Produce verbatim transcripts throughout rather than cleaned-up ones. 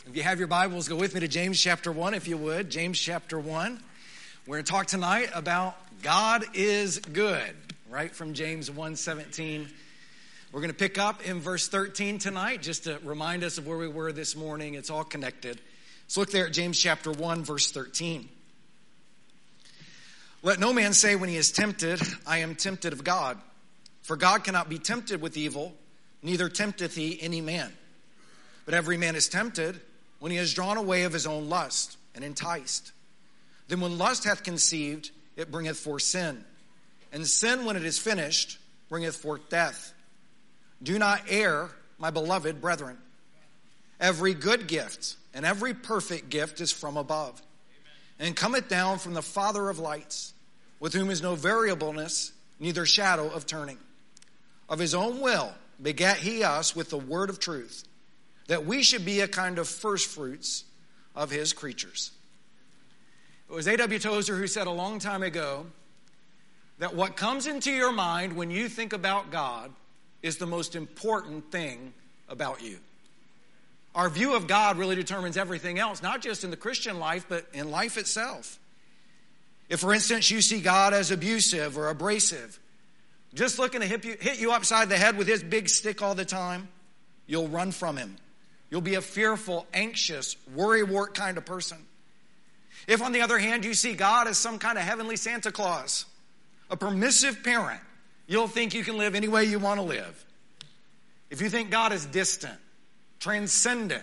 If you have your Bibles, go with me to James chapter one, if you would. James chapter one. We're going to talk tonight about God is good, right from James one seventeen. We're going to pick up in verse thirteen tonight, just to remind us of where we were this morning. It's all connected. Let's look there at James chapter one, verse thirteen. Let no man say when he is tempted, I am tempted of God. For God cannot be tempted with evil, neither tempteth he any man. But every man is tempted when he is drawn away of his own lust and enticed. Then when lust hath conceived, it bringeth forth sin. And sin, when it is finished, bringeth forth death. Do not err, my beloved brethren. Every good gift and every perfect gift is from above, and cometh down from the Father of lights, with whom is no variableness, neither shadow of turning. Of his own will begat he us with the word of truth, that we should be a kind of first fruits of his creatures. It was A W Tozer who said a long time ago that what comes into your mind when you think about God is the most important thing about you. Our view of God really determines everything else, not just in the Christian life, but in life itself. If, for instance, you see God as abusive or abrasive, just looking to hit you, hit you upside the head with his big stick all the time, you'll run from him. You'll be a fearful, anxious, worrywart kind of person. If, on the other hand, you see God as some kind of heavenly Santa Claus, a permissive parent, you'll think you can live any way you want to live. If you think God is distant, transcendent,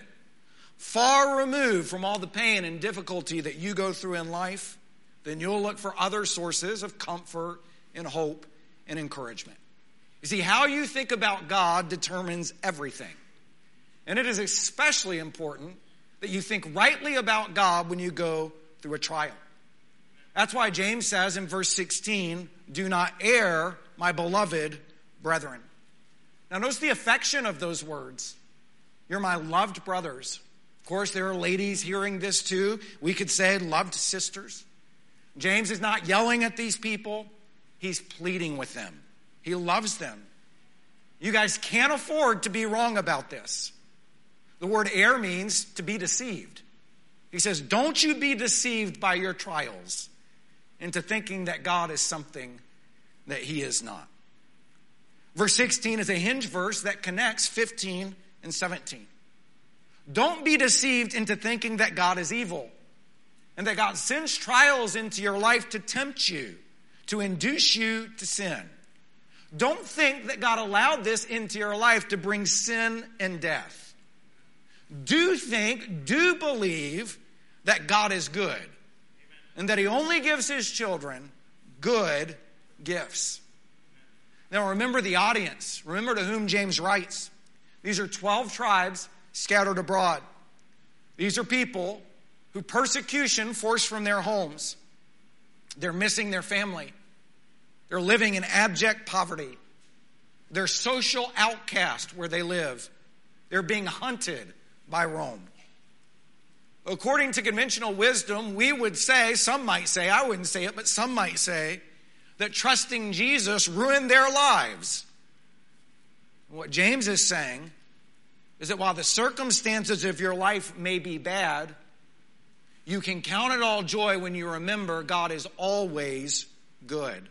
far removed from all the pain and difficulty that you go through in life, then you'll look for other sources of comfort and hope and encouragement. You see, how you think about God determines everything. And it is especially important that you think rightly about God when you go through a trial. That's why James says in verse sixteen, do not err, my beloved brethren. Now notice the affection of those words. You're my loved brothers. Of course, there are ladies hearing this too. We could say loved sisters. James is not yelling at these people. He's pleading with them. He loves them. You guys can't afford to be wrong about this. The word err means to be deceived. He says, don't you be deceived by your trials into thinking that God is something that he is not. Verse sixteen is a hinge verse that connects fifteen and seventeen. Don't be deceived into thinking that God is evil and that God sends trials into your life to tempt you, to induce you to sin. Don't think that God allowed this into your life to bring sin and death. Do think, do believe that God is good and that he only gives his children good gifts. Now remember the audience. Remember to whom James writes. These are twelve tribes scattered abroad. These are people who persecution forced from their homes. They're missing their family. They're living in abject poverty. They're social outcast where they live. They're being hunted by Rome. According to conventional wisdom, we would say, some might say, I wouldn't say it, but some might say, that trusting Jesus ruined their lives. What James is saying is that while the circumstances of your life may be bad, you can count it all joy when you remember God is always good.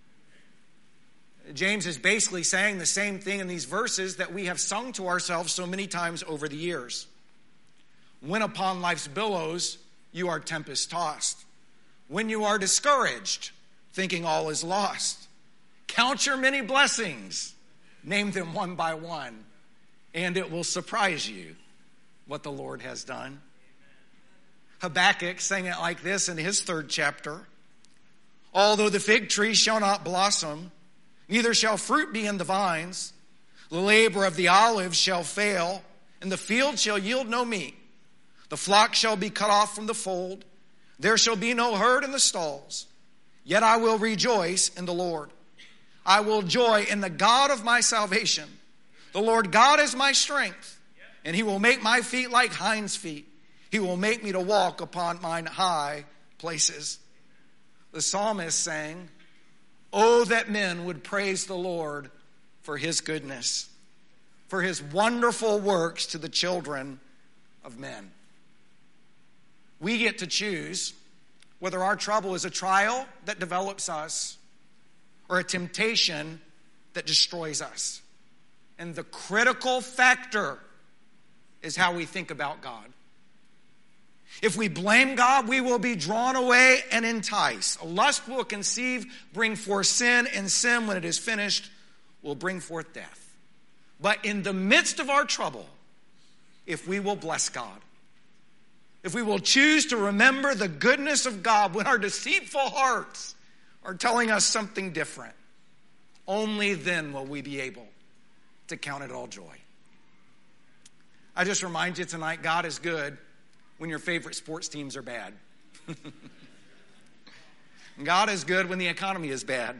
James is basically saying the same thing in these verses that we have sung to ourselves so many times over the years. When upon life's billows you are tempest tossed, when you are discouraged, thinking all is lost, count your many blessings, name them one by one, and it will surprise you what the Lord has done. Habakkuk sang it like this in his third chapter. Although the fig tree shall not blossom, neither shall fruit be in the vines. The labor of the olive shall fail, and the field shall yield no meat. The flock shall be cut off from the fold. There shall be no herd in the stalls. Yet I will rejoice in the Lord. I will joy in the God of my salvation. The Lord God is my strength, and he will make my feet like hinds' feet. He will make me to walk upon mine high places. The psalmist sang, oh, that men would praise the Lord for his goodness, for his wonderful works to the children of men. We get to choose whether our trouble is a trial that develops us or a temptation that destroys us. And the critical factor is how we think about God. If we blame God, we will be drawn away and enticed. Lust will conceive, bring forth sin, and sin, when it is finished, will bring forth death. But in the midst of our trouble, if we will bless God, if we will choose to remember the goodness of God when our deceitful hearts are telling us something different, only then will we be able to count it all joy. I just remind you tonight, God is good when your favorite sports teams are bad. God is good when the economy is bad.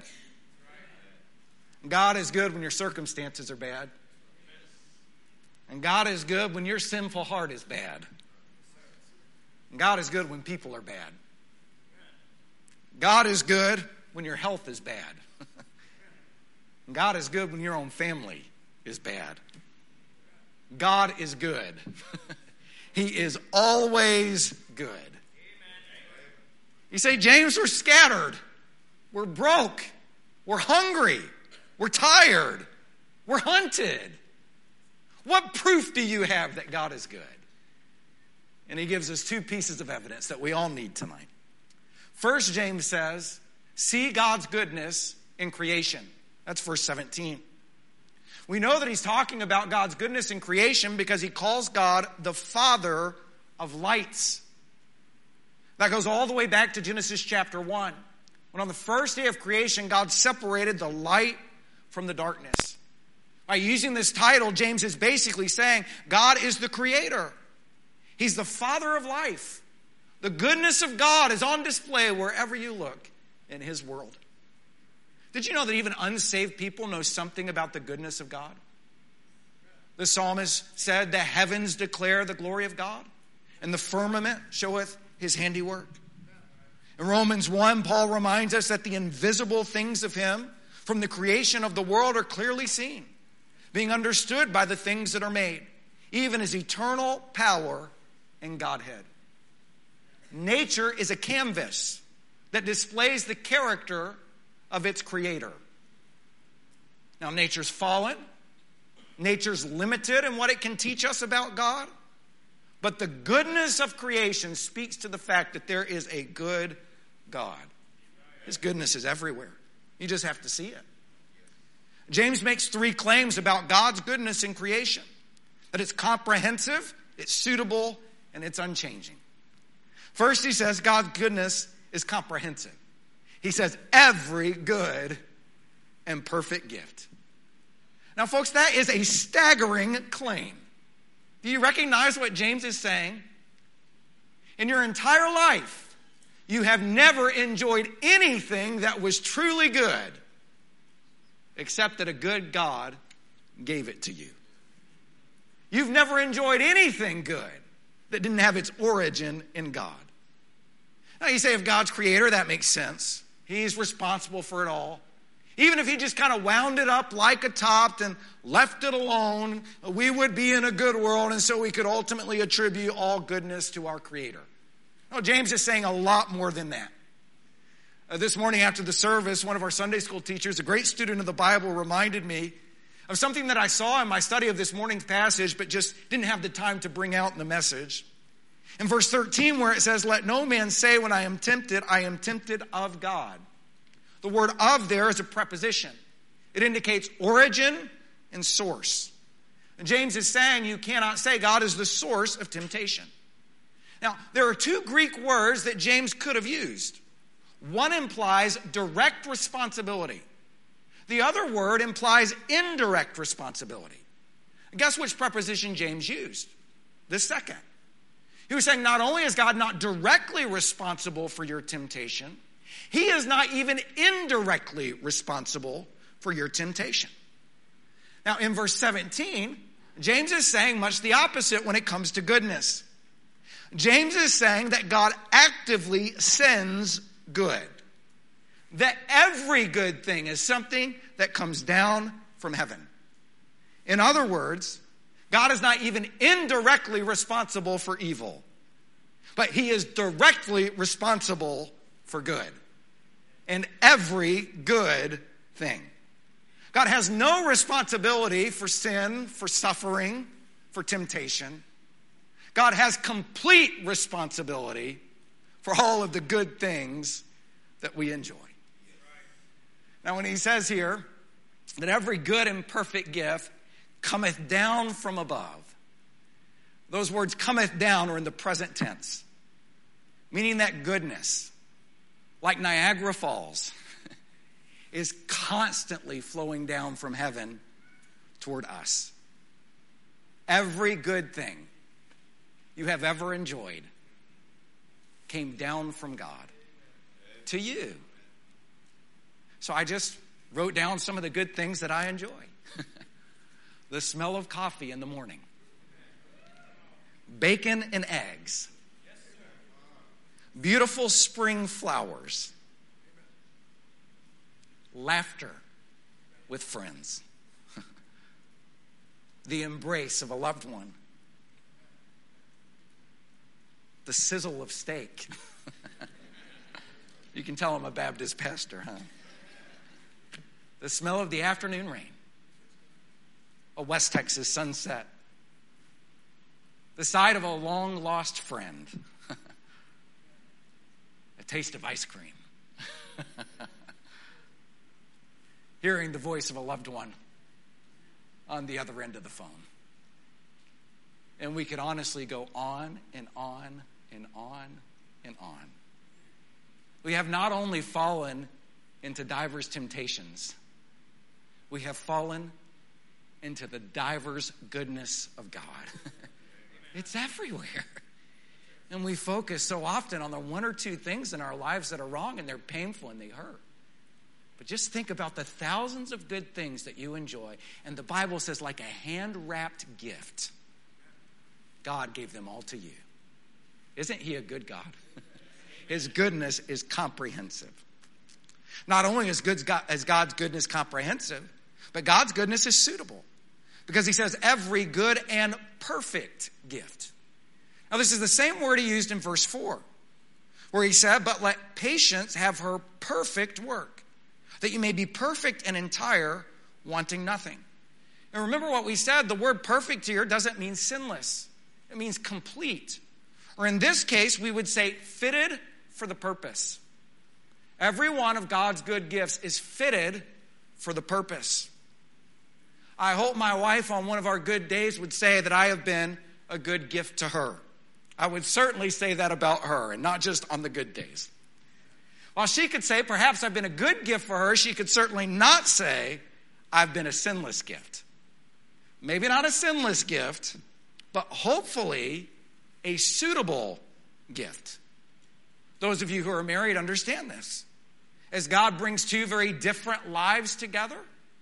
God is good when your circumstances are bad. And God is good when your sinful heart is bad. And God is good when people are bad. God is good when your health is bad. And God is good when your own family is bad. God is good. He is always good. You say, James, we're scattered. We're broke. We're hungry. We're tired. We're hunted. What proof do you have that God is good? And he gives us two pieces of evidence that we all need tonight. First, James says, see God's goodness in creation. That's verse seventeen. We know that he's talking about God's goodness in creation because he calls God the Father of lights. That goes all the way back to Genesis chapter one, when on the first day of creation, God separated the light from the darkness. By using this title, James is basically saying God is the creator. He's the Father of life. The goodness of God is on display wherever you look in his world. Did you know that even unsaved people know something about the goodness of God? The psalmist said, the heavens declare the glory of God, and the firmament showeth his handiwork. In Romans one, Paul reminds us that the invisible things of him from the creation of the world are clearly seen, being understood by the things that are made, even his eternal power and Godhead. Nature is a canvas that displays the character of its creator. Now, nature's fallen. Nature's limited in what it can teach us about God. But the goodness of creation speaks to the fact that there is a good God. His goodness is everywhere. You just have to see it. James makes three claims about God's goodness in creation. That it's comprehensive, it's suitable, and it's unchanging. First, he says God's goodness is comprehensive. He says every good and perfect gift. Now, folks, that is a staggering claim. Do you recognize what James is saying? In your entire life, you have never enjoyed anything that was truly good, except that a good God gave it to you. You've never enjoyed anything good that didn't have its origin in God. Now, you say if God's creator, that makes sense. He's responsible for it all. Even if he just kind of wound it up like a top and left it alone, we would be in a good world, and so we could ultimately attribute all goodness to our Creator. No, James is saying a lot more than that. Uh, this morning after the service, one of our Sunday school teachers, a great student of the Bible, reminded me of something that I saw in my study of this morning's passage, but just didn't have the time to bring out in the message. In verse thirteen, where it says, let no man say when I am tempted, I am tempted of God. The word of there is a preposition. It indicates origin and source. And James is saying you cannot say God is the source of temptation. Now, there are two Greek words that James could have used. One implies direct responsibility. The other word implies indirect responsibility. And guess which preposition James used? The second. He was saying not only is God not directly responsible for your temptation, he is not even indirectly responsible for your temptation. Now, in verse seventeen, James is saying much the opposite when it comes to goodness. James is saying that God actively sends good. That every good thing is something that comes down from heaven. In other words, God is not even indirectly responsible for evil. But he is directly responsible for good. And every good thing. God has no responsibility for sin, for suffering, for temptation. God has complete responsibility for all of the good things that we enjoy. Now, when he says here that every good and perfect gift cometh down from above, those words cometh down are in the present tense, meaning that goodness, like Niagara Falls, is constantly flowing down from heaven toward us. Every good thing you have ever enjoyed came down from God to you. So I just wrote down some of the good things that I enjoy. The smell of coffee in the morning. Bacon and eggs. Beautiful spring flowers. Laughter with friends. The embrace of a loved one. The sizzle of steak. You can tell I'm a Baptist pastor, huh? The smell of the afternoon rain. A West Texas sunset. The sight of a long-lost friend. A taste of ice cream. Hearing the voice of a loved one on the other end of the phone. And we could honestly go on and on and on and on. We have not only fallen into diverse temptations, we have fallen into the diverse goodness of God. It's everywhere. And we focus so often on the one or two things in our lives that are wrong and they're painful and they hurt. But just think about the thousands of good things that you enjoy. And the Bible says, like a hand-wrapped gift, God gave them all to you. Isn't he a good God? His goodness is comprehensive. Not only is God's goodness comprehensive, but God's goodness is suitable. Because he says every good and perfect gift. Now this is the same word he used in verse four. Where he said, but let patience have her perfect work. That you may be perfect and entire, wanting nothing. And remember what we said, the word perfect here doesn't mean sinless. It means complete. Or in this case, we would say fitted for the purpose. Every one of God's good gifts is fitted for the purpose. I hope my wife on one of our good days would say that I have been a good gift to her. I would certainly say that about her, and not just on the good days. While she could say, perhaps I've been a good gift for her, she could certainly not say, I've been a sinless gift. Maybe not a sinless gift, but hopefully a suitable gift. Those of you who are married understand this. As God brings two very different lives together,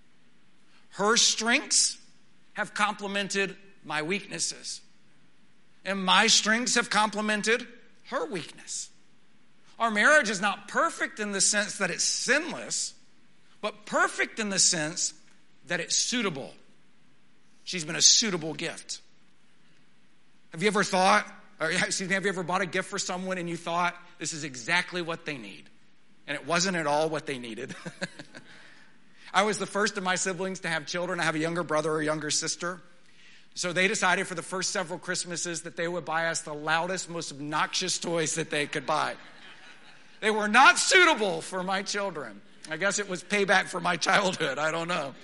her strengths have complemented my weaknesses. And my strengths have complemented her weakness. Our marriage is not perfect in the sense that it's sinless, but perfect in the sense that it's suitable. She's been a suitable gift. Have you ever thought, or excuse me, have you ever bought a gift for someone and you thought, this is exactly what they need? And it wasn't at all what they needed. I was the first of my siblings to have children. I have a younger brother or a younger sister. So they decided for the first several Christmases that they would buy us the loudest, most obnoxious toys that they could buy. They were not suitable for my children. I guess it was payback for my childhood. I don't know.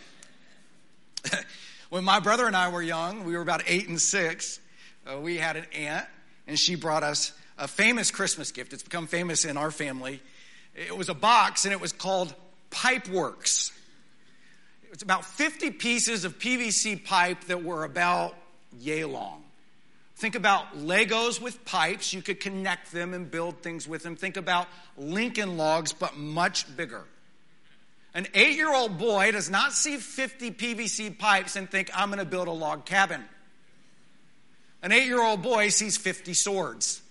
When my brother and I were young, we were about eight and six, uh, we had an aunt, and she brought us a famous Christmas gift. It's become famous in our family. It was a box, and it was called Pipeworks. It's about fifty pieces of P V C pipe that were about yay long. Think about Legos with pipes. You could connect them and build things with them. Think about Lincoln Logs, but much bigger. An eight-year-old boy does not see fifty P V C pipes and think, I'm going to build a log cabin. An eight-year-old boy sees fifty swords.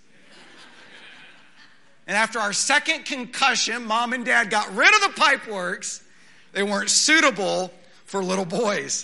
And after our second concussion, mom and dad got rid of the Pipeworks. They weren't suitable for little boys.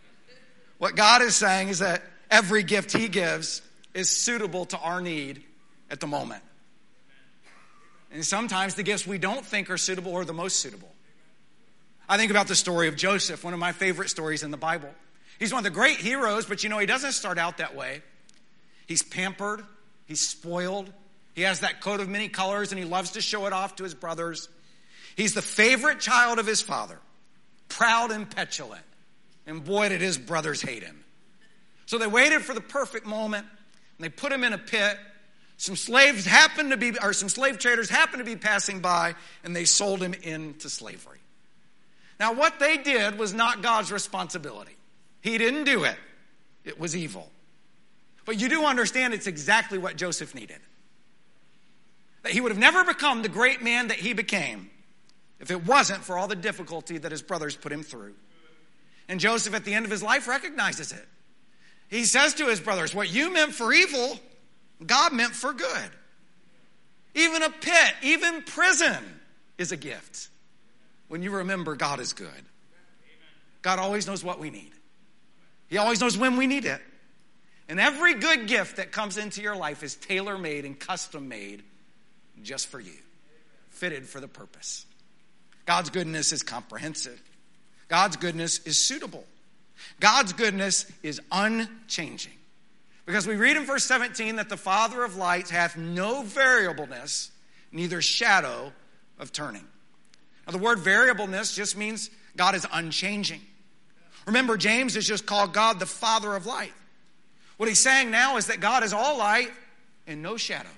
What God is saying is that every gift he gives is suitable to our need at the moment. And sometimes the gifts we don't think are suitable are the most suitable. I think about the story of Joseph, one of my favorite stories in the Bible. He's one of the great heroes, but you know, he doesn't start out that way. He's pampered, he's spoiled, he has that coat of many colors, and he loves to show it off to his brothers. He's the favorite child of his father, proud and petulant. And boy, did his brothers hate him. So they waited for the perfect moment, and they put him in a pit. Some slaves happened to be, or some slave traders happened to be passing by, and they sold him into slavery. Now, what they did was not God's responsibility. He didn't do it. It was evil. But you do understand it's exactly what Joseph needed. That he would have never become the great man that he became if it wasn't for all the difficulty that his brothers put him through. And Joseph, at the end of his life, recognizes it. He says to his brothers, what you meant for evil, God meant for good. Even a pit, even prison is a gift when you remember God is good. God always knows what we need. He always knows when we need it. And every good gift that comes into your life is tailor-made and custom-made just for you, fitted for the purpose. God's goodness is comprehensive. God's goodness is suitable. God's goodness is unchanging. Because we read in verse seventeen that the Father of lights hath no variableness, neither shadow of turning. Now the word variableness just means God is unchanging. Remember, James has just called God the Father of light. What he's saying now is that God is all light and no shadow.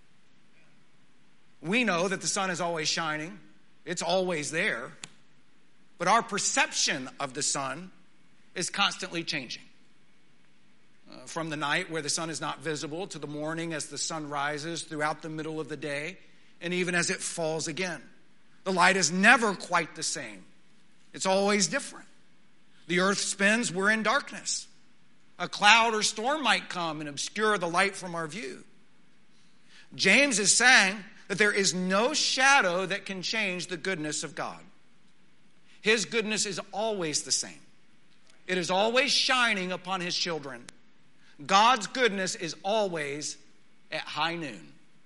We know that the sun is always shining. It's always there. But our perception of the sun is constantly changing. Uh, from the night where the sun is not visible to the morning as the sun rises throughout the middle of the day, and even as it falls again. The light is never quite the same. It's always different. The earth spins, we're in darkness. A cloud or storm might come and obscure the light from our view. James is saying that there is no shadow that can change the goodness of God. His goodness is always the same. It is always shining upon his children. God's goodness is always at high noon.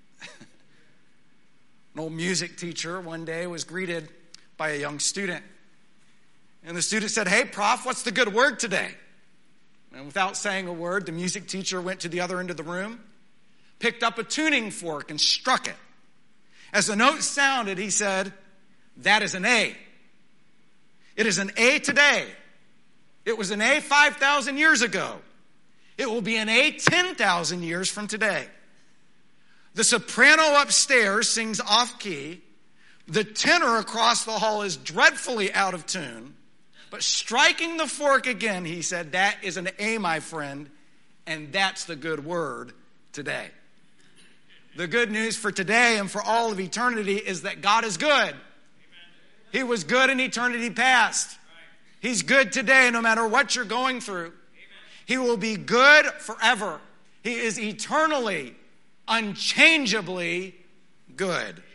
An old music teacher one day was greeted by a young student. And the student said, "Hey, Prof, what's the good word today?" And without saying a word, the music teacher went to the other end of the room, picked up a tuning fork and struck it. As the note sounded, he said, "That is an A. It is an A today. It was an A five thousand years ago. It will be an A ten thousand years from today." The soprano upstairs sings off key. The tenor across the hall is dreadfully out of tune. But striking the fork again, he said, "That is an A, my friend, and that's the good word today." The good news for today and for all of eternity is that God is good. Amen. He was good in eternity past. Right. He's good today no matter what you're going through. Amen. He will be good forever. He is eternally, unchangeably good. Amen.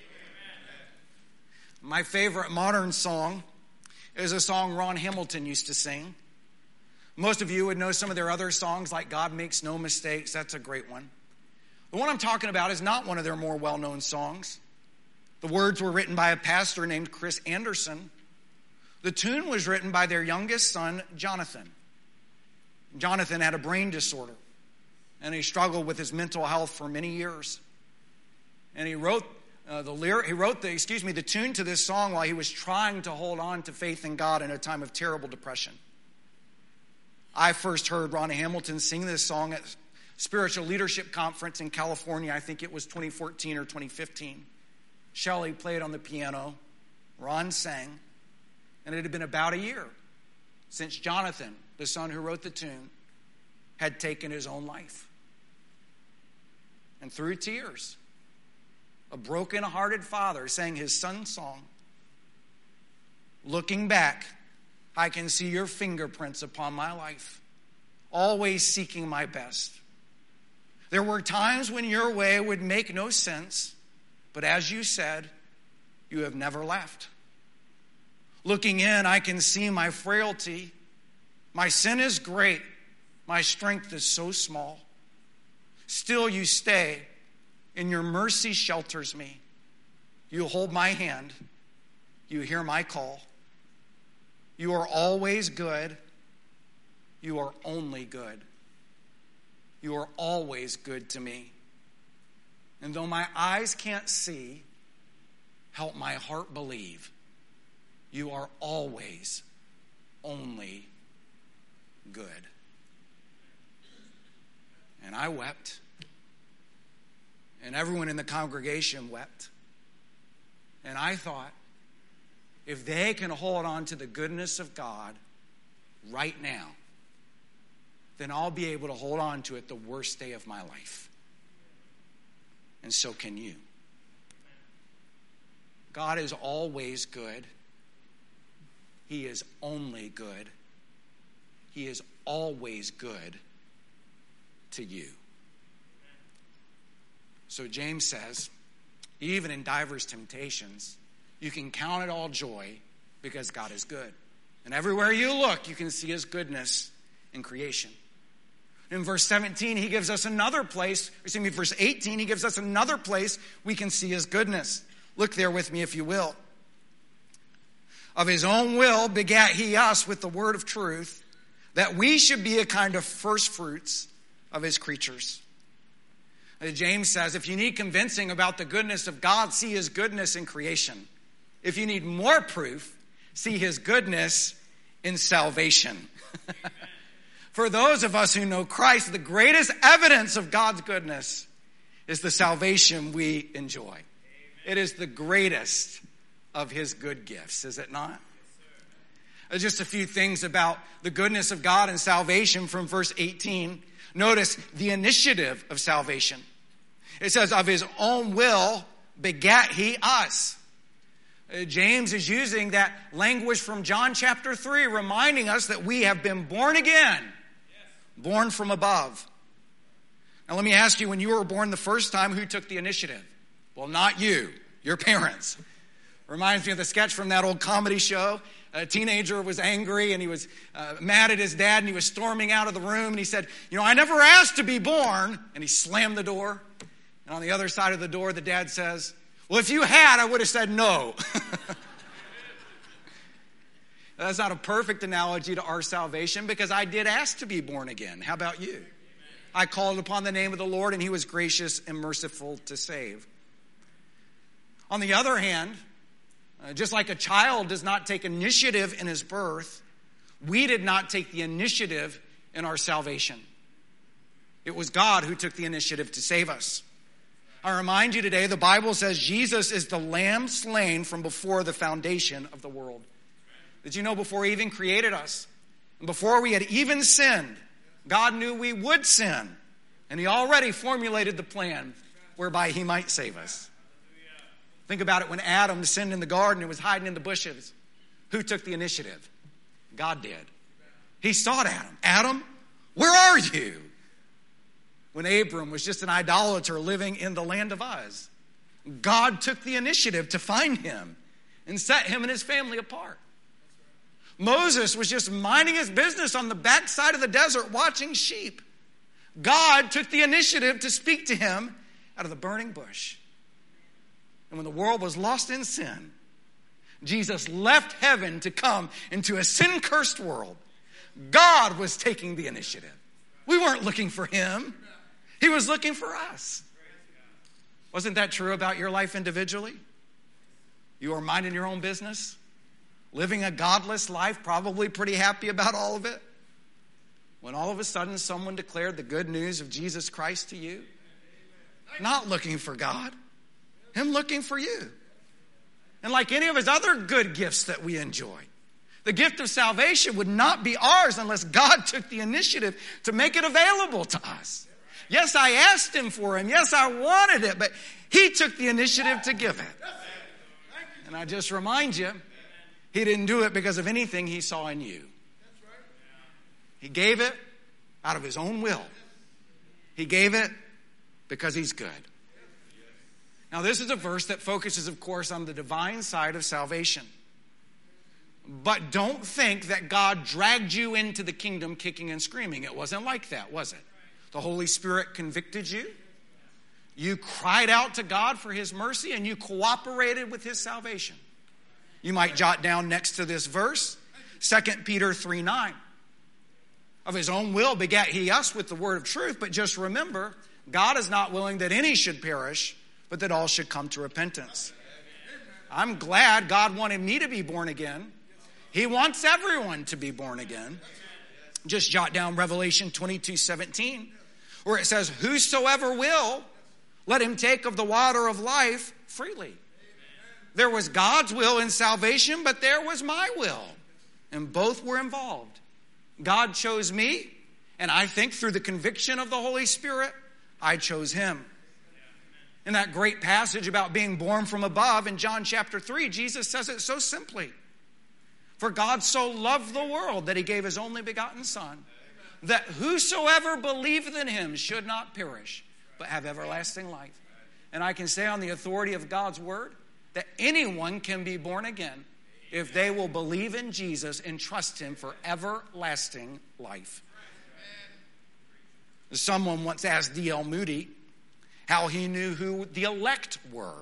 My favorite modern song is a song Ron Hamilton used to sing. Most of you would know some of their other songs like God Makes No Mistakes. That's a great one. The one I'm talking about is not one of their more well-known songs. The words were written by a pastor named Chris Anderson. The tune was written by their youngest son, Jonathan. Jonathan had a brain disorder, and he struggled with his mental health for many years. And he wrote uh, the lyric, he wrote the, excuse me, the tune to this song while he was trying to hold on to faith in God in a time of terrible depression. I first heard Ron Hamilton sing this song at Spiritual Leadership Conference in California. I think it was twenty fourteen or twenty fifteen. Shelley played on the piano. Ron sang. And it had been about a year since Jonathan, the son who wrote the tune, had taken his own life. And through tears, a broken-hearted father sang his son's song. Looking back, I can see your fingerprints upon my life, always seeking my best. There were times when your way would make no sense, but as you said, you have never left. Looking in, I can see my frailty. My sin is great. My strength is so small. Still you stay In your mercy shelters me. You hold my hand. You hear my call. You are always good. You are only good. You are always good to me. And though my eyes can't see, help my heart believe. You are always only good. And I wept. And everyone in the congregation wept. And I thought, if they can hold on to the goodness of God right now, then I'll be able to hold on to it the worst day of my life. And so can you. God is always good. He is only good. He is always good to you. So James says, even in divers temptations, you can count it all joy because God is good. And everywhere you look, you can see his goodness in creation. In verse seventeen, he gives us another place, excuse me, verse eighteen, he gives us another place we can see his goodness. Look there with me if you will. Of his own will begat he us with the word of truth, that we should be a kind of first fruits of his creatures. James says, if you need convincing about the goodness of God, see his goodness in creation. If you need more proof, see his goodness in salvation. For those of us who know Christ, the greatest evidence of God's goodness is the salvation we enjoy. Amen. It is the greatest of his good gifts, is it not? Yes, just a few things about the goodness of God and salvation from verse eighteen. Notice the initiative of salvation. It says, of his own will begat he us. Uh, James is using that language from John chapter three, reminding us that we have been born again, yes. Born from above. Now let me ask you, when you were born the first time, who took the initiative? Well, not you, your parents. Reminds me of the sketch from that old comedy show. A teenager was angry and he was uh, mad at his dad and he was storming out of the room and he said, you know, I never asked to be born. And he slammed the door. And on the other side of the door, the dad says, well, if you had, I would have said no. That's not a perfect analogy to our salvation because I did ask to be born again. How about you? Amen. I called upon the name of the Lord and he was gracious and merciful to save. On the other hand, uh, just like a child does not take initiative in his birth, we did not take the initiative in our salvation. It was God who took the initiative to save us. I remind you today, the Bible says Jesus is the lamb slain from before the foundation of the world. Did you know before he even created us, and before we had even sinned, God knew we would sin. And he already formulated the plan whereby he might save us. Think about it when Adam sinned in the garden and was hiding in the bushes. Who took the initiative? God did. He sought Adam. Adam, where are you? When Abram was just an idolater living in the land of Uz, God took the initiative to find him and set him and his family apart. Moses was just minding his business on the backside of the desert watching sheep. God took the initiative to speak to him out of the burning bush. And when the world was lost in sin, Jesus left heaven to come into a sin-cursed world. God was taking the initiative. We weren't looking for him. He was looking for us. Wasn't that true about your life individually? You were minding your own business, living a godless life, probably pretty happy about all of it. When all of a sudden someone declared the good news of Jesus Christ to you, not looking for God, him looking for you. And like any of his other good gifts that we enjoy, the gift of salvation would not be ours unless God took the initiative to make it available to us. Yes, I asked him for him. Yes, I wanted it, but he took the initiative to give it. And I just remind you, he didn't do it because of anything he saw in you. He gave it out of his own will. He gave it because he's good. Now, this is a verse that focuses, of course, on the divine side of salvation. But don't think that God dragged you into the kingdom kicking and screaming. It wasn't like that, was it? The Holy Spirit convicted you. You cried out to God for his mercy and you cooperated with his salvation. You might jot down next to this verse, Second Peter three nine. Of his own will begat he us with the word of truth. But just remember, God is not willing that any should perish, but that all should come to repentance. I'm glad God wanted me to be born again. He wants everyone to be born again. Just jot down Revelation twenty-two seventeen, where it says, whosoever will, let him take of the water of life freely. There was God's will in salvation, but there was my will. And both were involved. God chose me, and I think through the conviction of the Holy Spirit, I chose him. In that great passage about being born from above in John chapter three, Jesus says it so simply. For God so loved the world that he gave his only begotten Son, that whosoever believeth in him should not perish, but have everlasting life. And I can say on the authority of God's word that anyone can be born again if they will believe in Jesus and trust him for everlasting life. Someone once asked D L Moody how he knew who the elect were.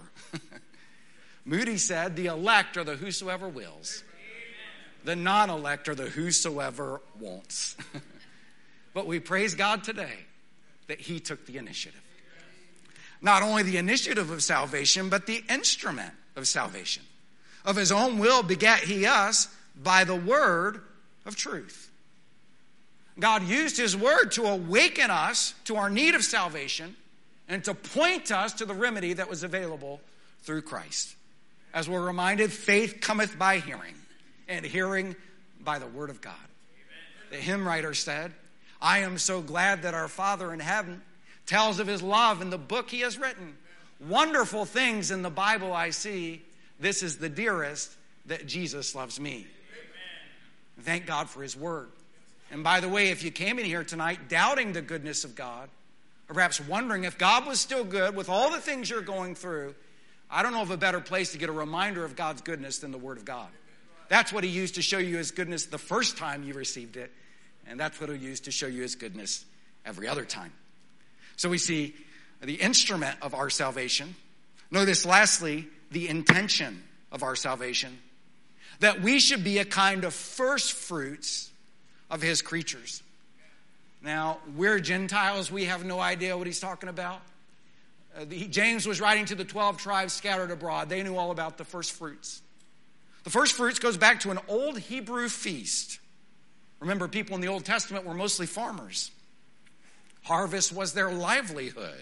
Moody said, the elect are the whosoever wills. The non-elect are the whosoever wants. But we praise God today that he took the initiative. Not only the initiative of salvation, but the instrument of salvation. Of his own will begat he us by the word of truth. God used his word to awaken us to our need of salvation and to point us to the remedy that was available through Christ. As we're reminded, faith cometh by hearing, and hearing by the word of God. The hymn writer said, I am so glad that our Father in heaven tells of his love in the book he has written. Wonderful things in the Bible I see. This is the dearest, that Jesus loves me. Amen. Thank God for his word. And by the way, if you came in here tonight doubting the goodness of God, or perhaps wondering if God was still good with all the things you're going through, I don't know of a better place to get a reminder of God's goodness than the word of God. That's what he used to show you his goodness the first time you received it. And that's what he'll use to show you his goodness every other time. So we see the instrument of our salvation. Notice lastly, the intention of our salvation. That we should be a kind of first fruits of his creatures. Now, we're Gentiles. We have no idea what he's talking about. Uh, the, James was writing to the twelve tribes scattered abroad. They knew all about the first fruits. The first fruits goes back to an old Hebrew feast. Remember, people in the Old Testament were mostly farmers. Harvest was their livelihood.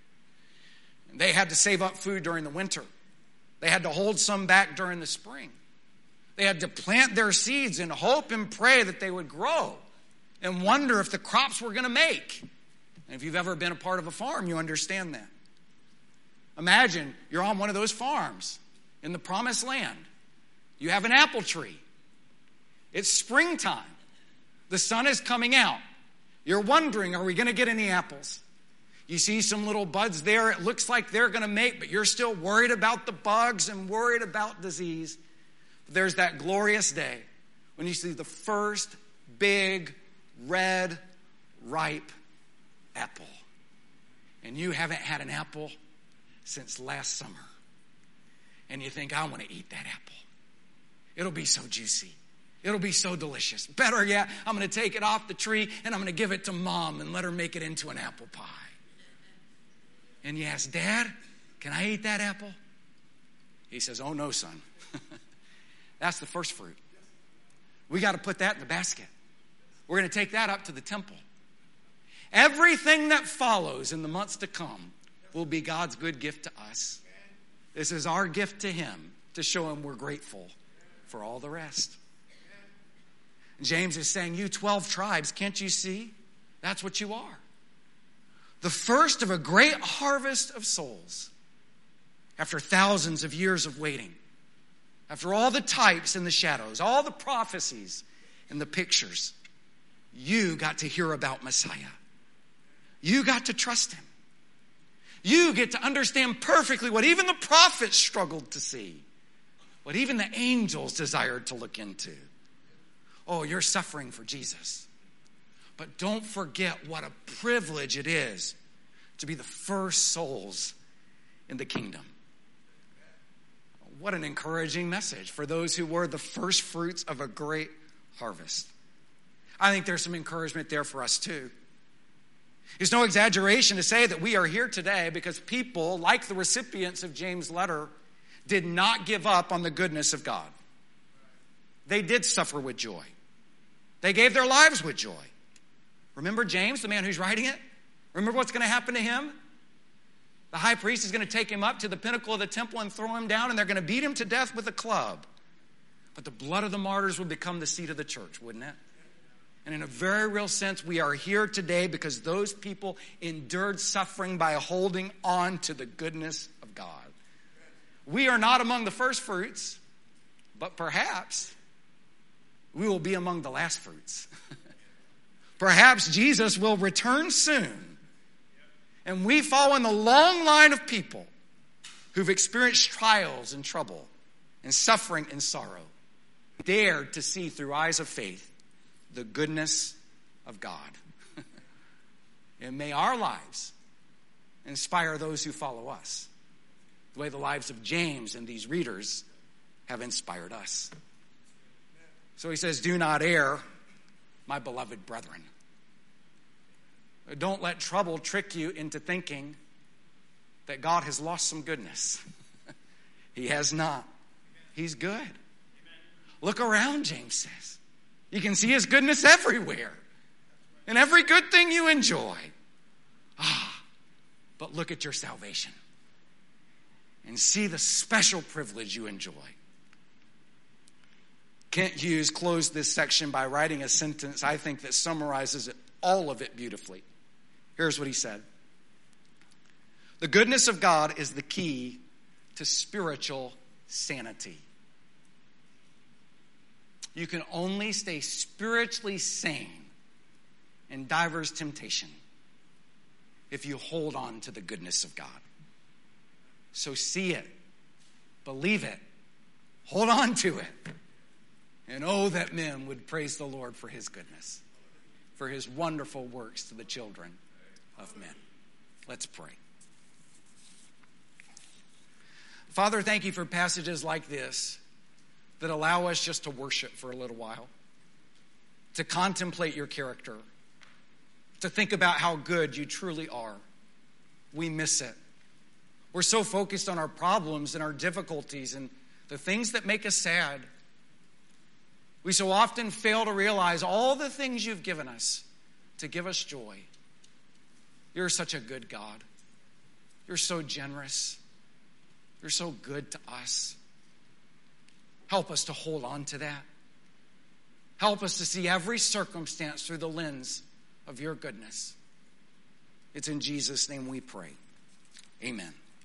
They had to save up food during the winter. They had to hold some back during the spring. They had to plant their seeds and hope and pray that they would grow and wonder if the crops were going to make. And if you've ever been a part of a farm, you understand that. Imagine you're on one of those farms in the promised land. You have an apple tree. It's springtime. The sun is coming out. You're wondering, are we going to get any apples? You see some little buds there. It looks like they're going to make, but you're still worried about the bugs and worried about disease. But there's that glorious day when you see the first big, red, ripe apple. And you haven't had an apple since last summer. And you think, I want to eat that apple. It'll be so juicy. It'll be so delicious. Better yet, I'm going to take it off the tree and I'm going to give it to Mom and let her make it into an apple pie. And you ask, Dad, can I eat that apple? He says, oh no, son. That's the first fruit. We got to put that in the basket. We're going to take that up to the temple. Everything that follows in the months to come will be God's good gift to us. This is our gift to him to show him we're grateful for all the rest. James is saying, you twelve tribes, can't you see? That's what you are. The first of a great harvest of souls. After thousands of years of waiting. After all the types and the shadows, all the prophecies and the pictures, you got to hear about Messiah. You got to trust him. You get to understand perfectly what even the prophets struggled to see. What even the angels desired to look into. Oh, you're suffering for Jesus. But don't forget what a privilege it is to be the first souls in the kingdom. What an encouraging message for those who were the first fruits of a great harvest. I think there's some encouragement there for us too. It's no exaggeration to say that we are here today because people, like the recipients of James' letter, did not give up on the goodness of God. They did suffer with joy. They gave their lives with joy. Remember James, the man who's writing it? Remember what's going to happen to him? The high priest is going to take him up to the pinnacle of the temple and throw him down, and they're going to beat him to death with a club. But the blood of the martyrs will become the seed of the church, wouldn't it? And in a very real sense, we are here today because those people endured suffering by holding on to the goodness of God. We are not among the first fruits, but perhaps we will be among the last fruits. Perhaps Jesus will return soon. And we fall in the long line of people who've experienced trials and trouble and suffering and sorrow, dared to see through eyes of faith the goodness of God. And may our lives inspire those who follow us, the way the lives of James and these readers have inspired us. So he says, do not err, my beloved brethren. Don't let trouble trick you into thinking that God has lost some goodness. He has not. He's good. Amen. Look around, James says. You can see his goodness everywhere. In every good thing you enjoy. Ah, but look at your salvation. And see the special privilege you enjoy. Kent Hughes closed this section by writing a sentence I think that summarizes it, all of it beautifully. Here's what he said. The goodness of God is the key to spiritual sanity. You can only stay spiritually sane in diverse temptation if you hold on to the goodness of God. So see it, believe it, hold on to it, and oh, that men would praise the Lord for his goodness, for his wonderful works to the children of men. Let's pray. Father, thank you for passages like this that allow us just to worship for a little while, to contemplate your character, to think about how good you truly are. We miss it. We're so focused on our problems and our difficulties and the things that make us sad. We so often fail to realize all the things you've given us to give us joy. You're such a good God. You're so generous. You're so good to us. Help us to hold on to that. Help us to see every circumstance through the lens of your goodness. It's in Jesus' name we pray. Amen.